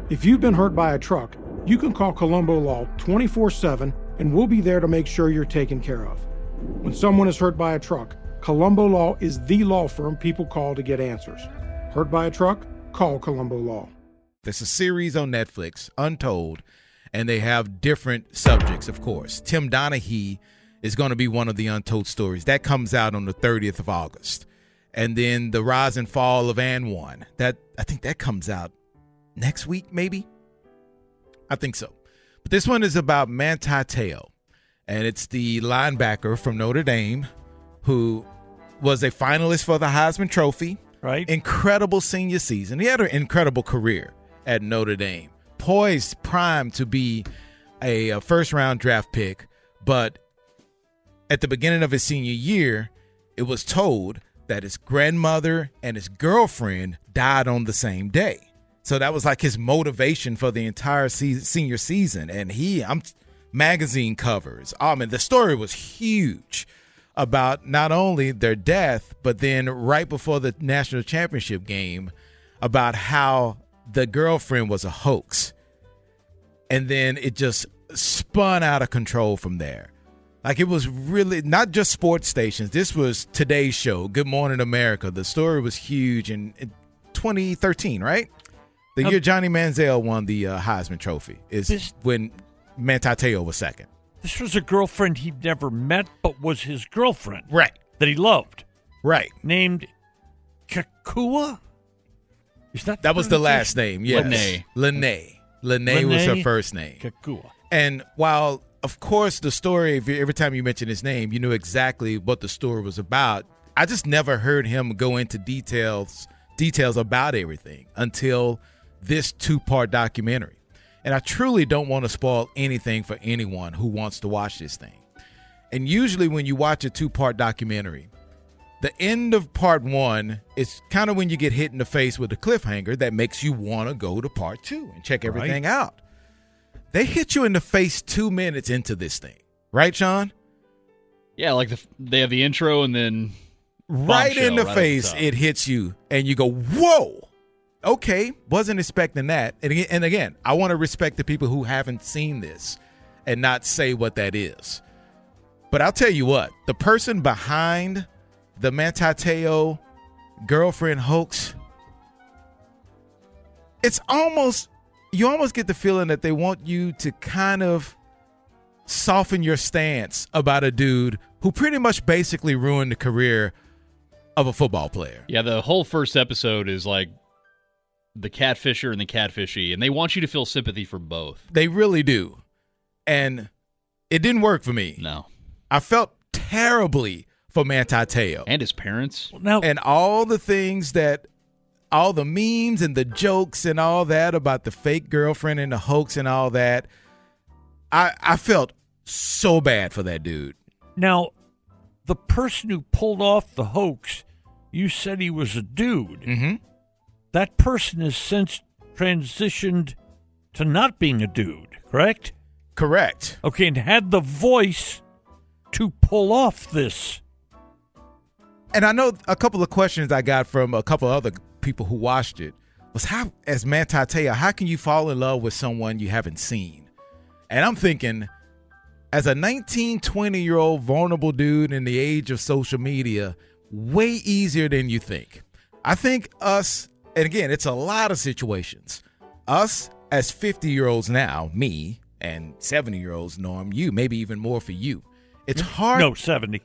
If you've been hurt by a truck, you can call Colombo Law 24/7 and we'll be there to make sure you're taken care of. When someone is hurt by a truck, Colombo Law is the law firm people call to get answers. Hurt by a truck? Call Colombo Law. There's a series on Netflix, Untold, and they have different subjects, of course. Tim Donaghy is going to be one of the Untold stories. That comes out on the 30th of August. And then The Rise and Fall of AND1. I think that comes out next week, maybe? I think so. But this one is about Manti Te'o, and it's the linebacker from Notre Dame who was a finalist for the Heisman Trophy. Right. Incredible senior season. He had an incredible career at Notre Dame. Poised, primed to be a first-round draft pick, but at the beginning of his senior year, it was told that his grandmother and his girlfriend died on the same day. So that was like his motivation for the entire senior season. And magazine covers. The story was huge about not only their death, but then right before the national championship game, about how the girlfriend was a hoax. And then it just spun out of control from there. Like, it was really not just sports stations. This was Today's Show, Good Morning America. The story was huge in 2013, right? The year Johnny Manziel won the Heisman Trophy is when Manti Te'o was second. This was a girlfriend he'd never met, but was his girlfriend. Right. That he loved. Right. Named Kekua? That was the last name, yes. Lene was her first name. Kekua. And while, of course, the story, every time you mention his name, you knew exactly what the story was about, I just never heard him go into details about everything until this 2-part documentary. And I truly don't want to spoil anything for anyone who wants to watch this thing. And usually when you watch a 2-part documentary, the end of part 1 is kind of when you get hit in the face with a cliffhanger that makes you want to go to part 2 and check everything out. They hit you in the face 2 minutes into this thing. Right, Sean? Yeah, like they have the intro and then right in the face, it hits you and you go, whoa. Okay, wasn't expecting that. And again, I want to respect the people who haven't seen this and not say what that is. But I'll tell you what, the person behind the Manti Te'o girlfriend hoax, you almost get the feeling that they want you to kind of soften your stance about a dude who pretty much basically ruined the career of a football player. Yeah, the whole first episode is like the catfisher and the catfishy, and they want you to feel sympathy for both. They really do. And it didn't work for me. No. I felt terribly for Manti Te'o. And his parents. And all the things all the memes and the jokes and all that about the fake girlfriend and the hoax and all that, I felt so bad for that dude. Now, the person who pulled off the hoax, you said he was a dude. Mm-hmm. That person has since transitioned to not being a dude, correct? Correct. Okay, and had the voice to pull off this. And I know a couple of questions I got from a couple other people who watched it was, how, as Manti Te'o, how can you fall in love with someone you haven't seen? And I'm thinking, as a 19, 20-year-old vulnerable dude in the age of social media, way easier than you think. I think us, and again, it's a lot of situations. Us as 50-year-olds now, me, and 70-year-olds, Norm, you, maybe even more for you. It's hard. No, 70.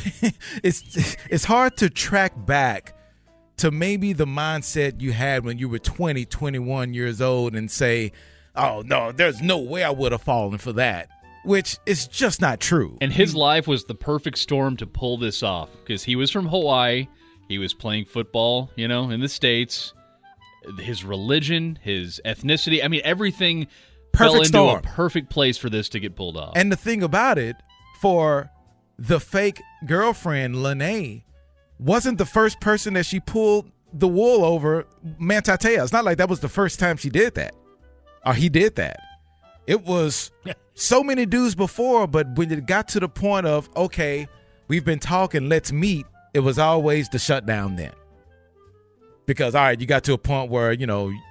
It's hard to track back to maybe the mindset you had when you were 20, 21 years old and say, oh, no, there's no way I would have fallen for that, which is just not true. And his life was the perfect storm to pull this off because he was from Hawaii. He was playing football, in the States. His religion, his ethnicity, everything fell into a perfect place for this to get pulled off. And the thing about it, for the fake girlfriend, Lene, wasn't the first person that she pulled the wool over Manti Te'o. It's not like that was the first time she did that, or he did that. It was so many dudes before, but when it got to the point of, okay, we've been talking, let's meet, it was always the shutdown then. Because, all right, you got to a point where, you're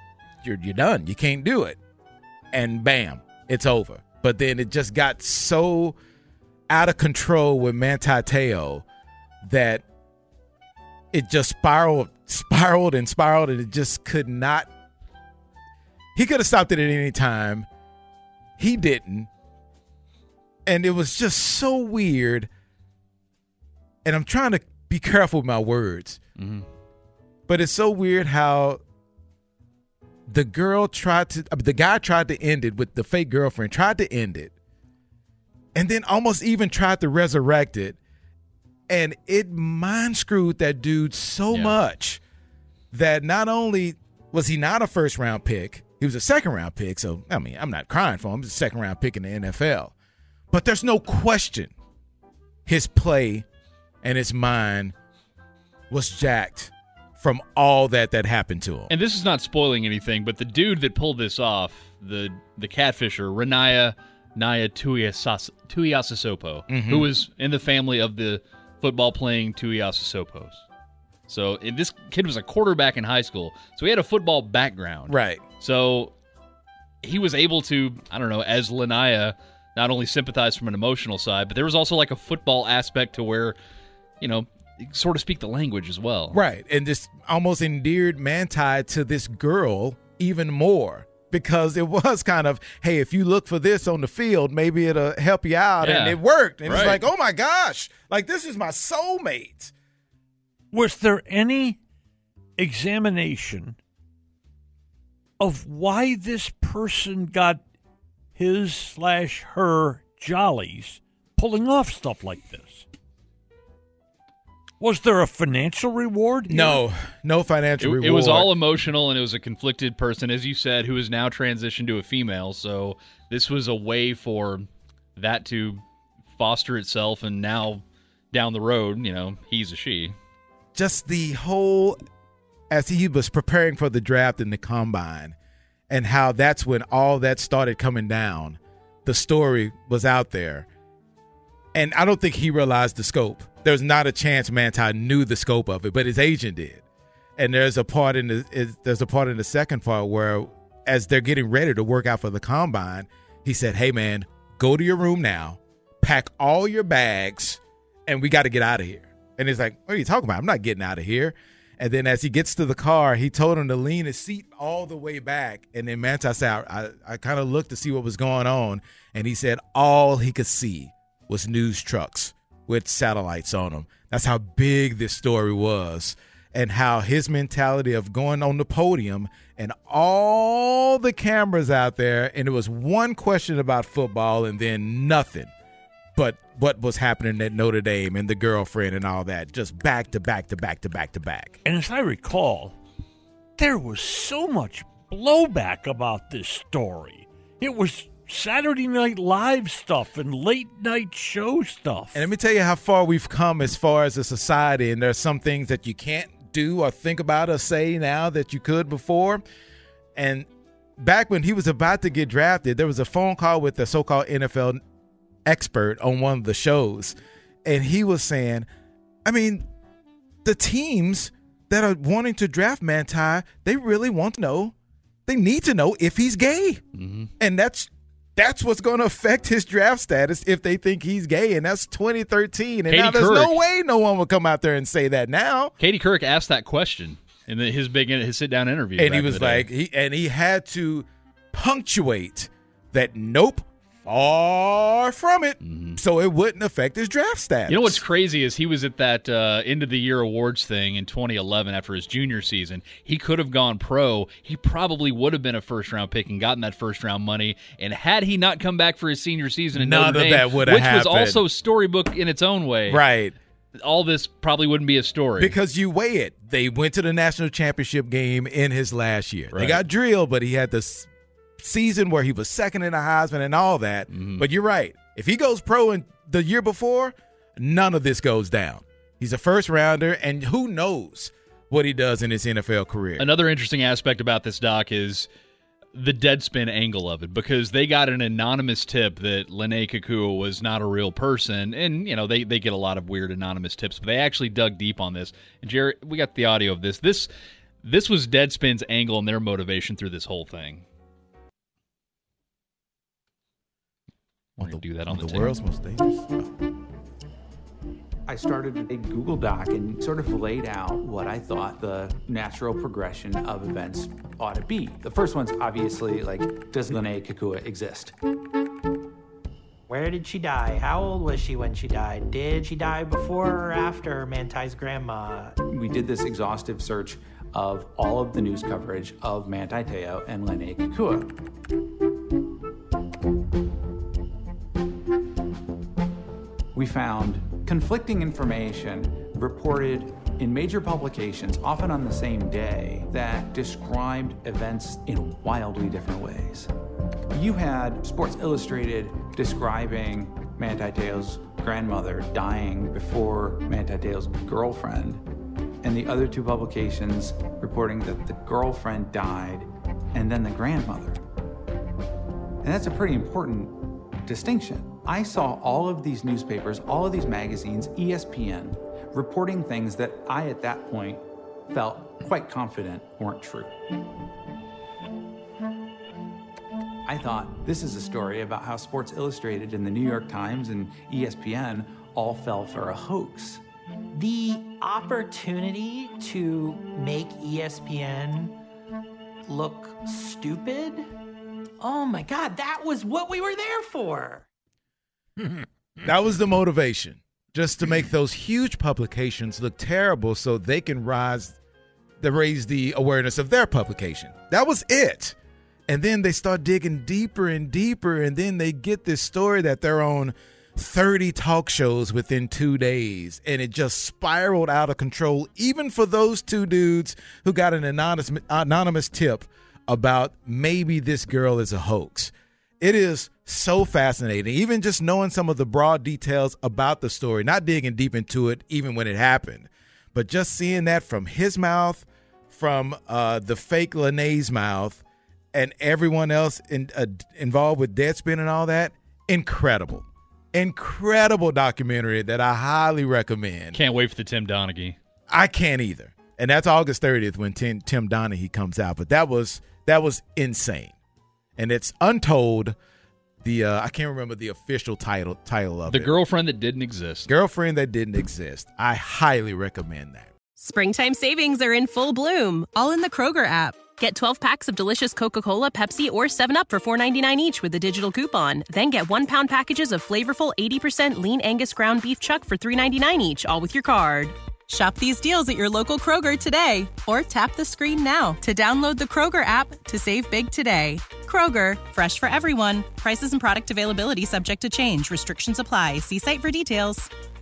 you're done. You can't do it. And bam, it's over. But then it just got so out of control with Manti Te'o that it just spiraled, and it just could not. He could have stopped it at any time. He didn't. And it was just so weird. And I'm trying to be careful with my words. Mm-hmm. But it's so weird how the guy tried to end it with the fake girlfriend, tried to end it, and then almost even tried to resurrect it. And it mind screwed that dude so much that not only was he not a first round pick, he was a second round pick. So, I mean, I'm not crying for him. He's a second round pick in the NFL. But there's no question his play and his mind was jacked from all that happened to him. And this is not spoiling anything, but the dude that pulled this off, the catfisher, Naya Tuiasosopo, who was in the family of the football-playing Tuiasosopos. So this kid was a quarterback in high school, so he had a football background. Right. So he was able to, I don't know, as Lanaya, not only sympathize from an emotional side, but there was also like a football aspect to where, you know, sort of speak the language as well. Right. And this almost endeared Manti to this girl even more, because it was kind of, hey, if you look for this on the field, maybe it'll help you out. Yeah. And it worked. And right. It's like, oh my gosh, like this is my soulmate. Was there any examination of why this person got his/her jollies pulling off stuff like this? Was there a financial reward here? No financial reward. It was all emotional, and it was a conflicted person, as you said, who has now transitioned to a female. So this was a way for that to foster itself, and now down the road, you know, he's a she. Just the whole, as he was preparing for the draft in the combine, and how that's when all that started coming down. The story was out there. And I don't think he realized the scope. There's not a chance Manti knew the scope of it, but his agent did. And there's a part in the second part where, as they're getting ready to work out for the combine, he said, "Hey man, go to your room now, pack all your bags, and we got to get out of here." And he's like, "What are you talking about? I'm not getting out of here." And then as he gets to the car, he told him to lean his seat all the way back. And then Manti said, I kind of looked to see what was going on. And he said all he could see was news trucks with satellites on them. That's how big this story was, and how his mentality of going on the podium and all the cameras out there, and it was one question about football and then nothing but what was happening at Notre Dame and the girlfriend and all that, just back to back to back to back to back. And as I recall, there was so much blowback about this story. It was Saturday Night Live stuff and late night show stuff. And let me tell you how far we've come as far as a society, and there's some things that you can't do or think about or say now that you could before. And back when he was about to get drafted, there was a phone call with the so-called NFL expert on one of the shows, and he was saying, I mean, the teams that are wanting to draft Manti, they really want to know, they need to know if he's gay. Mm-hmm. And that's what's going to affect his draft status if they think he's gay, and that's 2013. And Katie now there's Couric, no way no one would come out there and say that now. Katie Couric asked that question in his sit-down interview. And he was like, he had to punctuate that, nope, far from it, so it wouldn't affect his draft status. You know what's crazy is he was at that end of the year awards thing in 2011 after his junior season. He could have gone pro. He probably would have been a first-round pick and gotten that first-round money. And had he not come back for his senior season in Notre Dame, that would have happened, which was also storybook in its own way, right? All this probably wouldn't be a story. Because you weigh it. They went to the national championship game in his last year. Right. They got drilled, but he had this season where he was second in the Heisman and all that. But you're right. If he goes pro in the year before, none of this goes down. He's a first rounder, and who knows what he does in his NFL career. Another interesting aspect about this, Doc, is the Deadspin angle of it, because they got an anonymous tip that Lene Kekua was not a real person, and, you know, they get a lot of weird anonymous tips, but they actually dug deep on this. And Jared, we got the audio of this. This was Deadspin's angle and their motivation through this whole thing. Want to do that on the world's most dangerous. I started a Google Doc and sort of laid out what I thought the natural progression of events ought to be. The first one's obviously, like, does Lene Kekua exist? Where did she die? How old was she when she died? Did she die before or after Manti's grandma? We did this exhaustive search of all of the news coverage of Manti Te'o and Lene Kekua. We found conflicting information reported in major publications, often on the same day, that described events in wildly different ways. You had Sports Illustrated describing Manti Te'o's grandmother dying before Manti Te'o's girlfriend, and the other two publications reporting that the girlfriend died and then the grandmother. And that's a pretty important distinction. I saw all of these newspapers, all of these magazines, ESPN, reporting things that I, at that point, felt quite confident weren't true. I thought, this is a story about how Sports Illustrated and the New York Times and ESPN all fell for a hoax. The opportunity to make ESPN look stupid? Oh my God, that was what we were there for. That was the motivation, just to make those huge publications look terrible so they can raise the awareness of their publication. That was it. And then they start digging deeper and deeper, and then they get this story that they're on 30 talk shows within 2 days, and it just spiraled out of control, even for those two dudes who got an anonymous tip about maybe this girl is a hoax. It is so fascinating, even just knowing some of the broad details about the story, not digging deep into it even when it happened, but just seeing that from his mouth, from the fake Lene's mouth, and everyone else involved with Deadspin and all that. Incredible documentary that I highly recommend. Can't wait for the Tim Donaghy. I can't either. And that's August 30th when Tim Donaghy comes out. But that was insane. And it's Untold. I can't remember the official title of it. The Girlfriend That Didn't Exist. Girlfriend That Didn't Exist. I highly recommend that. Springtime savings are in full bloom, all in the Kroger app. Get 12 packs of delicious Coca-Cola, Pepsi, or 7-Up for $4.99 each with a digital coupon. Then get 1-pound packages of flavorful 80% lean Angus ground beef chuck for $3.99 each, all with your card. Shop these deals at your local Kroger today, or tap the screen now to download the Kroger app to save big today. Kroger, fresh for everyone. Prices and product availability subject to change. Restrictions apply. See site for details.